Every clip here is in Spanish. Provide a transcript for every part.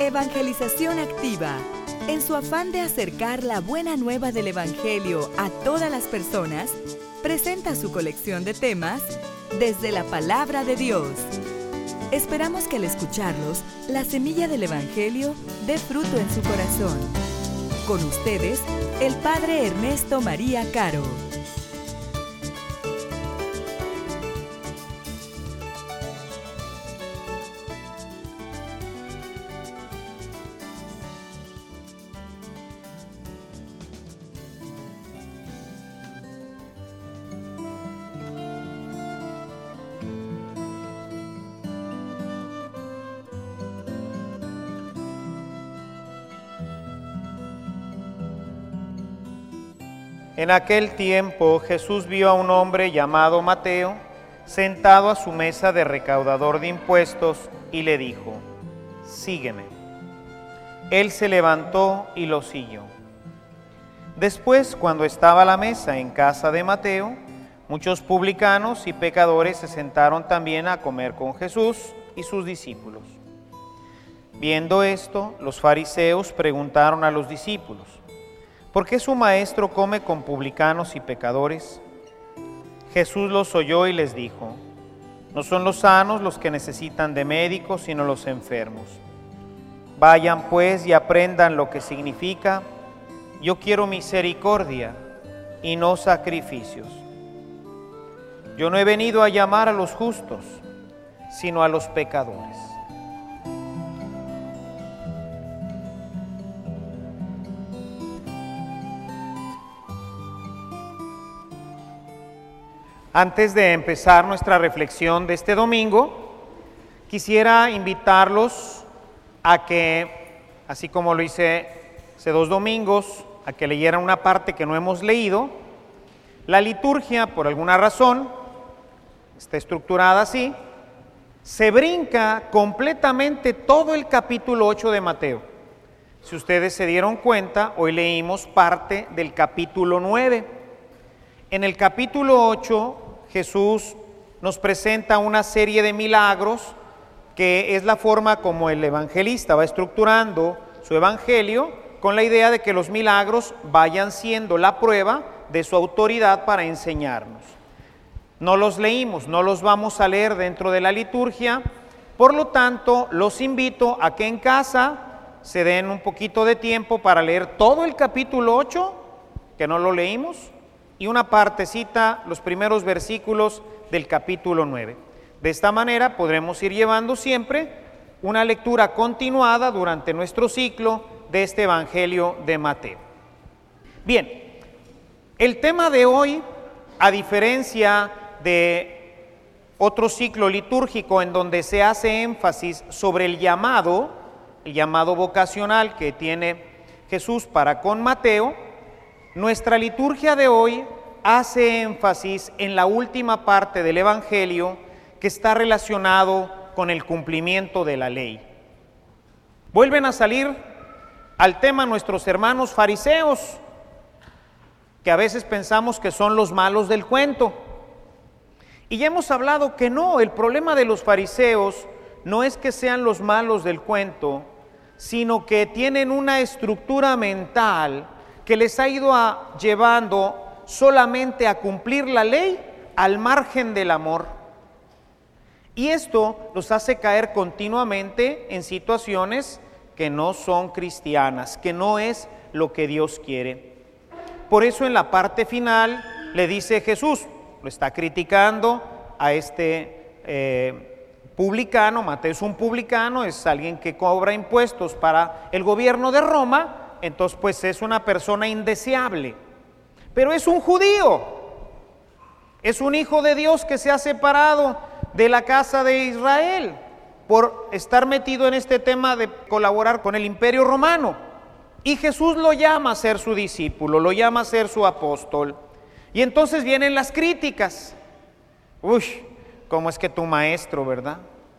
Evangelización Activa, en su afán de acercar la buena nueva del Evangelio a todas las personas, presenta su colección de temas desde la Palabra de Dios. Esperamos que al escucharlos, la semilla del Evangelio dé fruto en su corazón. Con ustedes, el Padre Ernesto María Caro. En aquel tiempo Jesús vio a un hombre llamado Mateo sentado a su mesa de recaudador de impuestos y le dijo: «Sígueme». Él se levantó y lo siguió. Después, cuando estaba a la mesa en casa de Mateo, muchos publicanos y pecadores se sentaron también a comer con Jesús y sus discípulos. Viendo esto, los fariseos preguntaron a los discípulos: ¿por qué su maestro come con publicanos y pecadores? Jesús los oyó y les dijo: no son los sanos los que necesitan de médicos, sino los enfermos. Vayan pues y aprendan lo que significa: yo quiero misericordia y no sacrificios. Yo no he venido a llamar a los justos, sino a los pecadores. Antes de empezar nuestra reflexión de este domingo, quisiera invitarlos a que, así como lo hice hace 2 domingos, a que leyeran una parte que no hemos leído. La liturgia, por alguna razón, está estructurada así: se brinca completamente todo el capítulo 8 de Mateo. Si ustedes se dieron cuenta, hoy leímos parte del capítulo 9. En el capítulo 8, Jesús nos presenta una serie de milagros, que es la forma como el evangelista va estructurando su evangelio, con la idea de que los milagros vayan siendo la prueba de su autoridad para enseñarnos. No los leímos, no los vamos a leer dentro de la liturgia, por lo tanto, los invito a que en casa se den un poquito de tiempo para leer todo el capítulo 8, que no lo leímos, y una partecita, los primeros versículos del capítulo 9. De esta manera podremos ir llevando siempre una lectura continuada durante nuestro ciclo de este Evangelio de Mateo. Bien, el tema de hoy, a diferencia de otro ciclo litúrgico en donde se hace énfasis sobre el llamado vocacional que tiene Jesús para con Mateo, nuestra liturgia de hoy hace énfasis en la última parte del Evangelio, que está relacionado con el cumplimiento de la ley. Vuelven a salir al tema nuestros hermanos fariseos, que a veces pensamos que son los malos del cuento. Y ya hemos hablado que no, el problema de los fariseos no es que sean los malos del cuento, sino que tienen una estructura mental que les ha ido llevando solamente a cumplir la ley al margen del amor. Y esto los hace caer continuamente en situaciones que no son cristianas, que no es lo que Dios quiere. Por eso en la parte final le dice Jesús, lo está criticando a este publicano. Mateo es un publicano, es alguien que cobra impuestos para el gobierno de Roma. Entonces, pues es una persona indeseable, pero es un judío, es un hijo de Dios que se ha separado de la casa de Israel por estar metido en este tema de colaborar con el Imperio Romano. Y Jesús lo llama a ser su discípulo, lo llama a ser su apóstol. Y entonces vienen las críticas. Uy, ¿cómo es que tu maestro, verdad?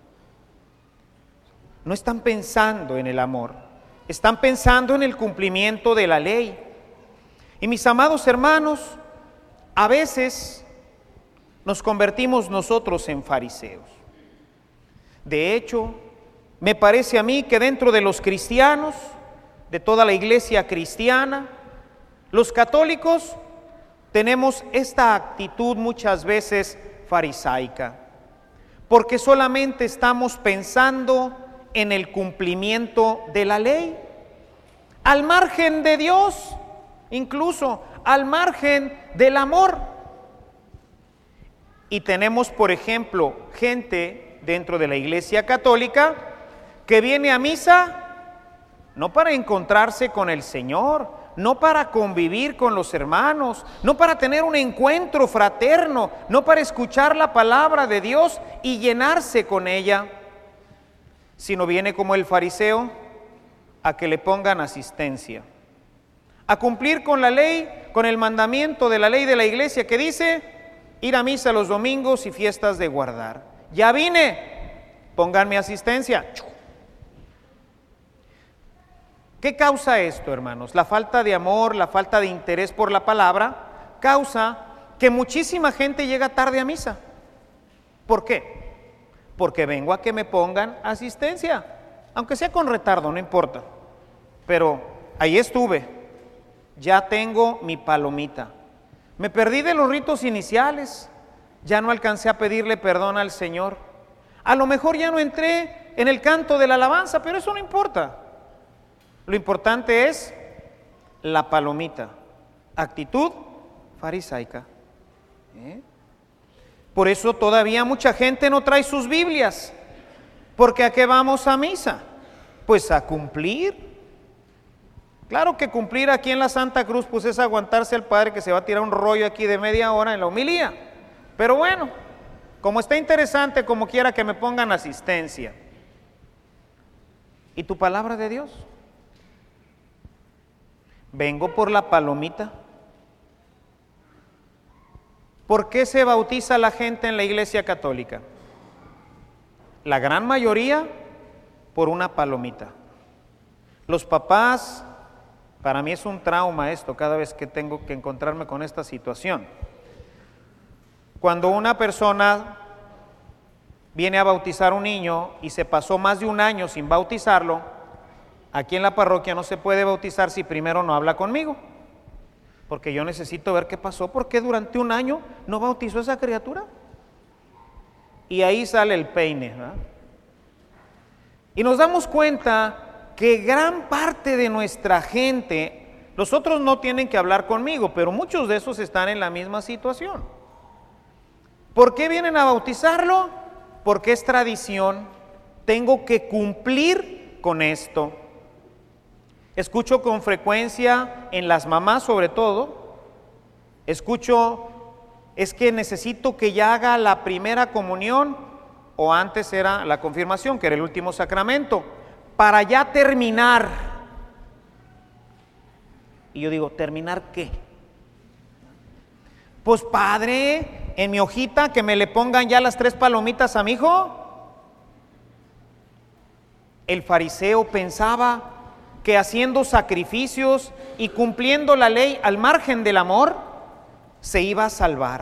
No están pensando en el amor. Están pensando en el cumplimiento de la ley. Y mis amados hermanos, a veces nos convertimos nosotros en fariseos. De hecho, Me parece a mí que dentro de los cristianos, de toda la iglesia cristiana, los católicos tenemos esta actitud muchas veces farisaica, porque solamente estamos pensando en el cumplimiento de la ley, al margen de Dios, incluso al margen del amor. Y tenemos, por ejemplo, gente dentro de la iglesia católica que viene a misa no para encontrarse con el Señor, no para convivir con los hermanos, no para tener un encuentro fraterno, no para escuchar la palabra de Dios y llenarse con ella, sino viene como el fariseo a que le pongan asistencia, a cumplir con la ley, con el mandamiento de la ley de la iglesia que dice ir a misa los domingos y fiestas de guardar. Ya vine, pónganme asistencia. ¿Qué causa esto, hermanos? La falta de amor, la falta de interés por la palabra, causa que muchísima gente llega tarde a misa. ¿Por qué? Porque vengo a que me pongan asistencia, aunque sea con retardo, no importa. Pero ahí estuve, ya tengo mi palomita. Me perdí de los ritos iniciales, ya no alcancé a pedirle perdón al Señor. A lo mejor ya no entré en el canto de la alabanza, pero eso no importa. Lo importante es la palomita, actitud farisaica. Por eso todavía mucha gente no trae sus Biblias, porque ¿a qué vamos a misa? Pues a cumplir. Claro que cumplir aquí en la Santa Cruz pues es aguantarse al Padre que se va a tirar un rollo aquí de media hora en la homilía. Pero bueno, como está interesante, como quiera que me pongan asistencia. ¿Y tu palabra de Dios? Vengo por la palomita. ¿Por qué se bautiza la gente en la iglesia católica? La gran mayoría por una palomita. Los papás, para mí es un trauma esto cada vez que tengo que encontrarme con esta situación. Cuando una persona viene a bautizar a un niño y se pasó más de un año sin bautizarlo, aquí en la parroquia no se puede bautizar si primero no habla conmigo, porque yo necesito ver qué pasó, porque durante un año no bautizó a esa criatura. Y ahí sale el peine, ¿verdad? Y nos damos cuenta que gran parte de nuestra gente, los otros no tienen que hablar conmigo, pero muchos de esos están en la misma situación. ¿Por qué vienen a bautizarlo? Porque es tradición, tengo que cumplir con esto. Escucho con frecuencia en las mamás sobre todo, escucho, es que necesito que ya haga la primera comunión, o antes era la confirmación, que era el último sacramento, para ya terminar. Y yo digo, ¿terminar qué? Pues padre, en mi hojita que me le pongan ya las 3 palomitas a mi hijo. El fariseo pensaba que haciendo sacrificios y cumpliendo la ley al margen del amor, se iba a salvar.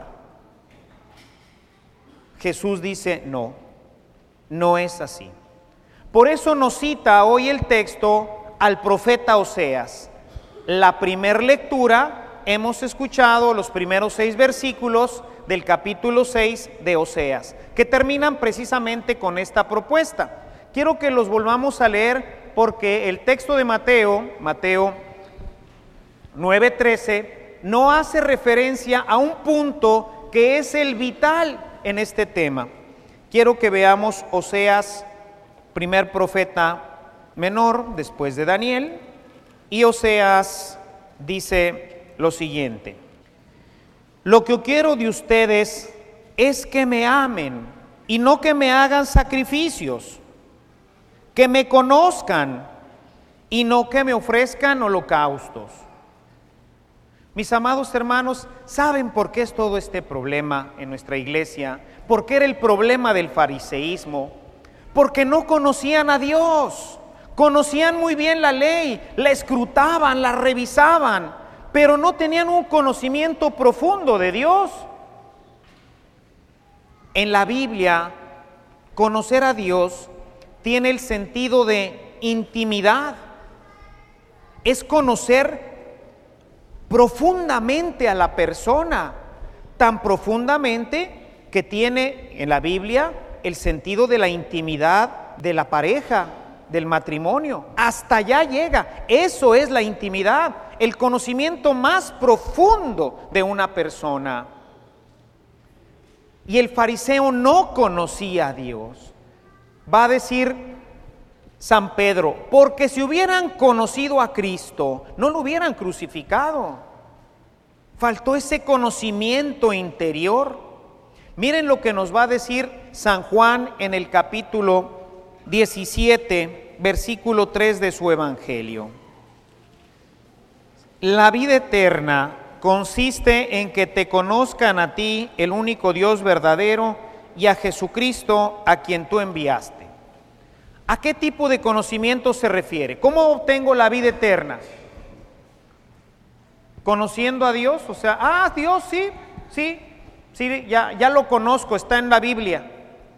Jesús dice, no, no es así. Por eso nos cita hoy el texto al profeta Oseas. La primer lectura, hemos escuchado los primeros 6 versículos del capítulo 6 de Oseas, que terminan precisamente con esta propuesta. Quiero que los volvamos a leer porque el texto de Mateo 9:13, no hace referencia a un punto que es el vital en este tema. Quiero que veamos Oseas, primer profeta menor después de Daniel, y Oseas dice lo siguiente: lo que quiero de ustedes es que me amen y no que me hagan sacrificios, que me conozcan y no que me ofrezcan holocaustos. Mis amados hermanos, ¿saben por qué es todo este problema en nuestra iglesia? ¿Por qué era el problema del fariseísmo? Porque no conocían a Dios, conocían muy bien la ley, la escrutaban, la revisaban, pero no tenían un conocimiento profundo de Dios. En la Biblia, conocer a Dios tiene el sentido de intimidad. Es conocer profundamente a la persona, tan profundamente que tiene en la Biblia el sentido de la intimidad de la pareja, del matrimonio. Hasta allá llega. Eso es la intimidad, el conocimiento más profundo de una persona. Y el fariseo no conocía a Dios. Va a decir San Pedro, porque si hubieran conocido a Cristo, no lo hubieran crucificado. Faltó ese conocimiento interior. Miren lo que nos va a decir San Juan en el capítulo 17, versículo 3 de su Evangelio. La vida eterna consiste en que te conozcan a ti, el único Dios verdadero, y a Jesucristo, a quien tú enviaste. ¿A qué tipo de conocimiento se refiere? ¿Cómo obtengo la vida eterna? ¿Conociendo a Dios? O sea, Dios, sí, ya lo conozco, está en la Biblia.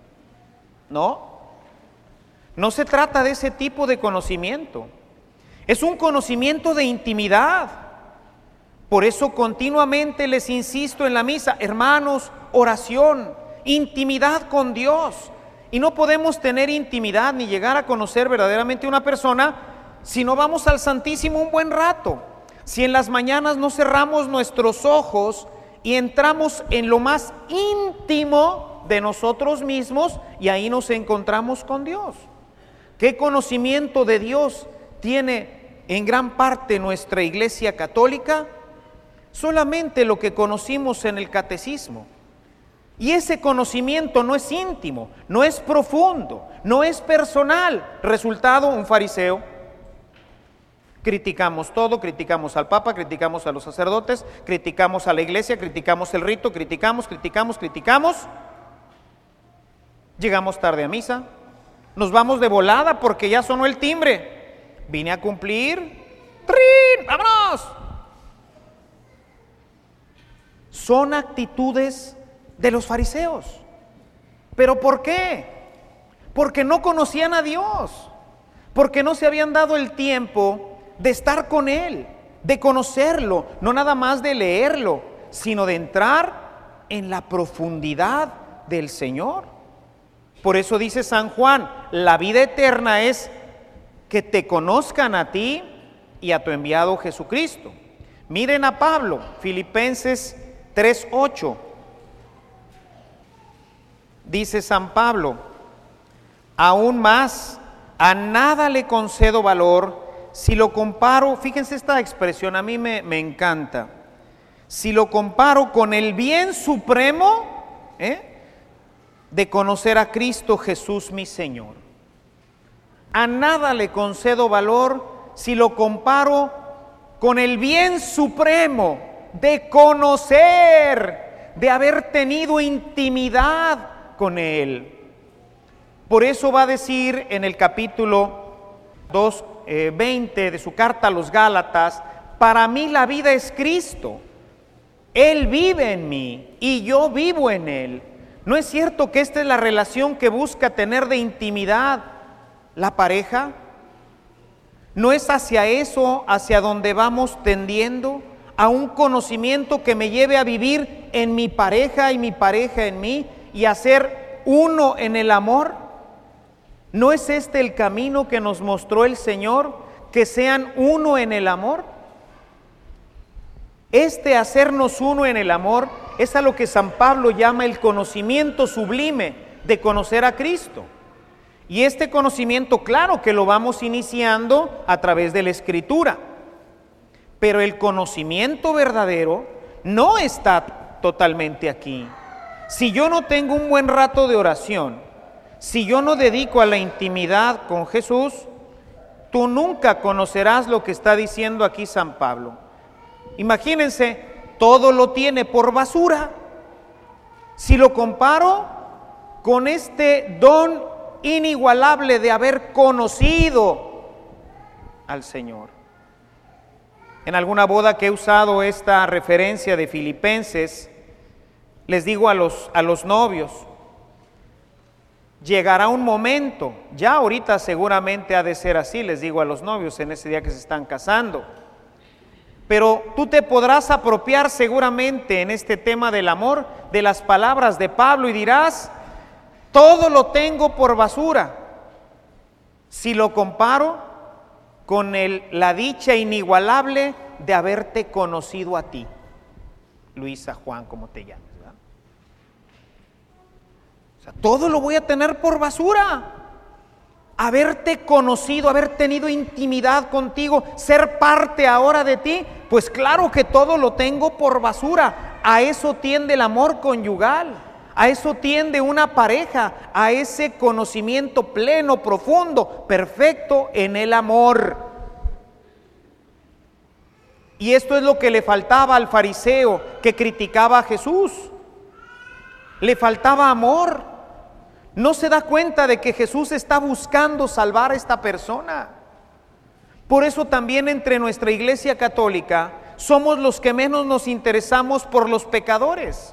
No se trata de ese tipo de conocimiento. Es un conocimiento de intimidad. Por eso continuamente les insisto en la misa, hermanos, oración, intimidad con Dios. Y no podemos tener intimidad ni llegar a conocer verdaderamente a una persona si no vamos al Santísimo un buen rato. Si en las mañanas no cerramos nuestros ojos y entramos en lo más íntimo de nosotros mismos y ahí nos encontramos con Dios. ¿Qué conocimiento de Dios tiene en gran parte nuestra Iglesia Católica? Solamente lo que conocimos en el catecismo. Y ese conocimiento no es íntimo, no es profundo, no es personal. Resultado, un fariseo. Criticamos todo, criticamos al Papa, criticamos a los sacerdotes, criticamos a la Iglesia, criticamos el rito, criticamos. Llegamos tarde a misa, nos vamos de volada porque ya sonó el timbre. Vine a cumplir, ¡trin! ¡Vámonos! Son actitudes de los fariseos. ¿Pero por qué? Porque no conocían a Dios, porque no se habían dado el tiempo de estar con Él, de conocerlo, no nada más de leerlo, sino de entrar en la profundidad del Señor. Por eso dice San Juan, la vida eterna es que te conozcan a ti y a tu enviado Jesucristo. Miren a Pablo, Filipenses 3:8. Dice San Pablo, aún más, a nada le concedo valor si lo comparo, fíjense esta expresión, a mí me encanta, si lo comparo con el bien supremo de conocer a Cristo Jesús mi Señor. A nada le concedo valor si lo comparo con el bien supremo de conocer, de haber tenido intimidad con Él. Por eso va a decir en el capítulo 2:20 de su carta a los Gálatas, para mí la vida es Cristo, Él vive en mí y yo vivo en Él. ¿No es cierto que esta es la relación que busca tener de intimidad la pareja? ¿No es hacia eso, hacia donde vamos tendiendo? A un conocimiento que me lleve a vivir en mi pareja y mi pareja en mí y a ser uno en el amor. ¿No es este el camino que nos mostró el Señor? Que sean uno en el amor. Hacernos uno en el amor es a lo que San Pablo llama el conocimiento sublime de conocer a Cristo. Y este conocimiento, claro que lo vamos iniciando a través de la Escritura, pero el conocimiento verdadero no está totalmente aquí. Si yo no tengo un buen rato de oración, si yo no dedico a la intimidad con Jesús, tú nunca conocerás lo que está diciendo aquí San Pablo. Imagínense, todo lo tiene por basura. Si lo comparo con este don inigualable de haber conocido al Señor. En alguna boda que he usado esta referencia de Filipenses, les digo a los novios, llegará un momento, ya ahorita seguramente ha de ser así, les digo a los novios en ese día que se están casando, pero tú te podrás apropiar seguramente en este tema del amor de las palabras de Pablo y dirás: todo lo tengo por basura si lo comparo con la dicha inigualable de haberte conocido a ti, Luisa, Juan, como te llamas, ¿verdad? O sea, todo lo voy a tener por basura. Haberte conocido, haber tenido intimidad contigo, ser parte ahora de ti, pues claro que todo lo tengo por basura. A eso tiende el amor conyugal, a eso tiende una pareja, a ese conocimiento pleno, profundo, perfecto en el amor. Y esto es lo que le faltaba al fariseo que criticaba a Jesús. Le faltaba amor. No se da cuenta de que Jesús está buscando salvar a esta persona. Por eso también entre nuestra iglesia católica somos los que menos nos interesamos por los pecadores.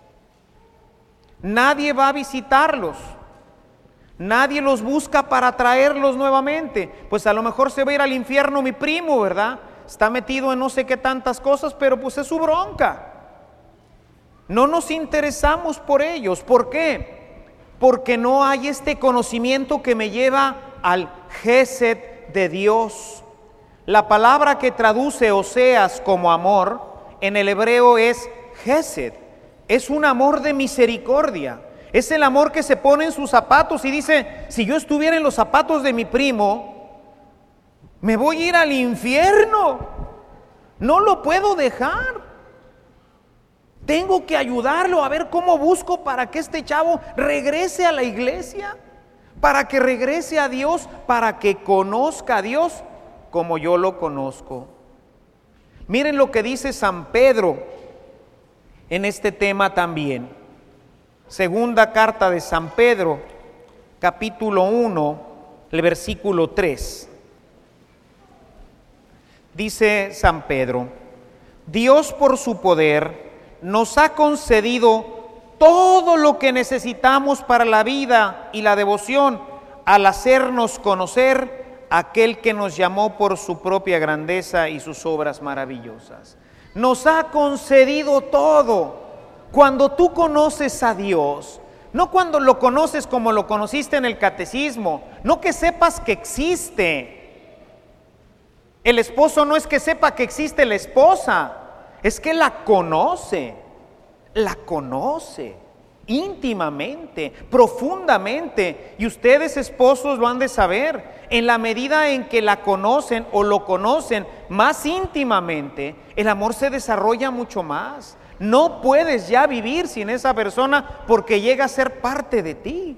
Nadie va a visitarlos. Nadie los busca para traerlos nuevamente. Pues a lo mejor se va a ir al infierno mi primo, ¿verdad? Está metido en no sé qué tantas cosas, pero pues es su bronca. No nos interesamos por ellos. ¿Por qué? Porque no hay este conocimiento que me lleva al Gesed de Dios. La palabra que traduce Oseas como amor en el hebreo es Gesed. Es un amor de misericordia. Es el amor que se pone en sus zapatos y dice: si yo estuviera en los zapatos de mi primo, me voy a ir al infierno. No lo puedo dejar. Tengo que ayudarlo a ver cómo busco para que este chavo regrese a la iglesia, para que regrese a Dios, para que conozca a Dios como yo lo conozco. Miren lo que dice San Pedro en este tema también. Segunda carta de San Pedro, capítulo 1, el versículo 3. Dice San Pedro: Dios por su poder nos ha concedido todo lo que necesitamos para la vida y la devoción al hacernos conocer a aquel que nos llamó por su propia grandeza y sus obras maravillosas. Nos ha concedido todo. Cuando tú conoces a Dios, no cuando lo conoces como lo conociste en el catecismo, no que sepas que existe. El esposo no es que sepa que existe la esposa, es que la conoce íntimamente, profundamente. Y ustedes, esposos, lo han de saber. En la medida en que la conocen o lo conocen más íntimamente, el amor se desarrolla mucho más. No puedes ya vivir sin esa persona porque llega a ser parte de ti.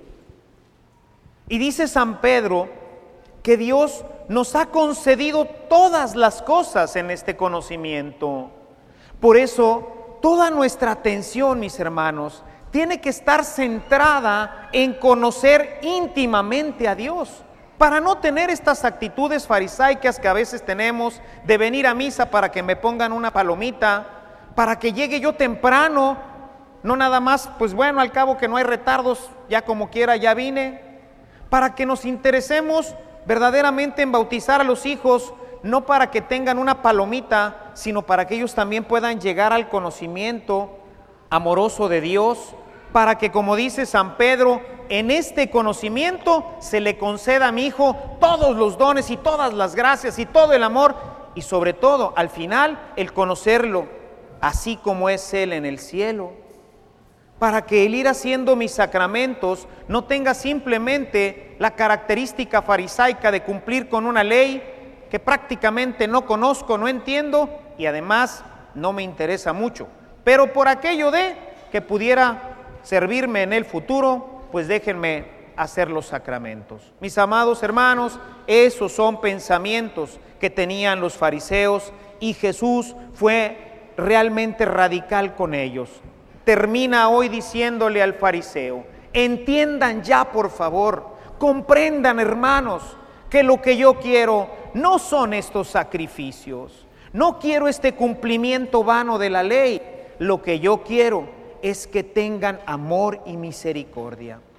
Y dice San Pedro que Dios nos ha concedido todas las cosas en este conocimiento. Por eso, toda nuestra atención, mis hermanos, tiene que estar centrada en conocer íntimamente a Dios, para no tener estas actitudes farisaicas que a veces tenemos de venir a misa para que me pongan una palomita, para que llegue yo temprano, no nada más, pues bueno, al cabo que no hay retardos, ya como quiera ya vine, para que nos interesemos verdaderamente en bautizar a los hijos, no para que tengan una palomita, sino para que ellos también puedan llegar al conocimiento amoroso de Dios, para que, como dice San Pedro, en este conocimiento se le conceda a mi hijo todos los dones y todas las gracias y todo el amor, y sobre todo, al final, el conocerlo, así como es Él en el cielo, para que el ir haciendo mis sacramentos no tenga simplemente la característica farisaica de cumplir con una ley que prácticamente no conozco, no entiendo y además no me interesa mucho, pero por aquello de que pudiera servirme en el futuro, pues déjenme hacer los sacramentos. Mis amados hermanos, esos son pensamientos que tenían los fariseos y Jesús fue realmente radical con ellos. Termina hoy diciéndole al fariseo: entiendan ya, por favor, comprendan, hermanos, que lo que yo quiero no son estos sacrificios, no quiero este cumplimiento vano de la ley, lo que yo quiero es que tengan amor y misericordia.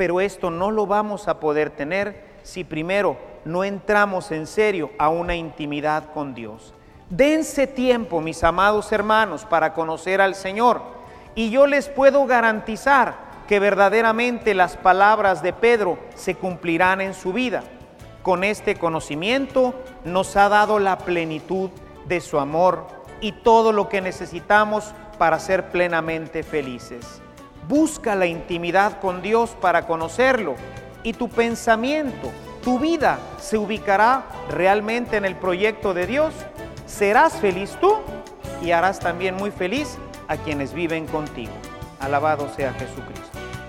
pero esto no lo vamos a poder tener si primero no entramos en serio a una intimidad con Dios. Dense tiempo, mis amados hermanos, para conocer al Señor, y yo les puedo garantizar que verdaderamente las palabras de Pedro se cumplirán en su vida. Con este conocimiento nos ha dado la plenitud de su amor y todo lo que necesitamos para ser plenamente felices. Busca la intimidad con Dios para conocerlo, y tu pensamiento, tu vida se ubicará realmente en el proyecto de Dios. Serás feliz tú y harás también muy feliz a quienes viven contigo. Alabado sea Jesucristo.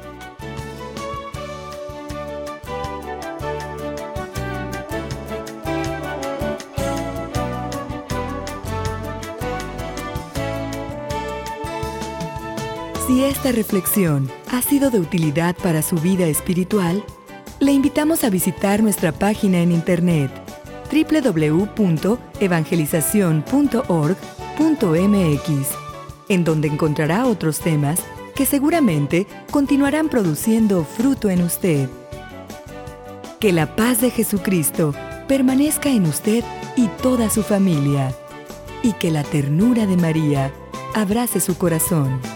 Si esta reflexión ha sido de utilidad para su vida espiritual, le invitamos a visitar nuestra página en internet www.evangelizacion.org.mx, en donde encontrará otros temas que seguramente continuarán produciendo fruto en usted. Que la paz de Jesucristo permanezca en usted y toda su familia, y que la ternura de María abrace su corazón.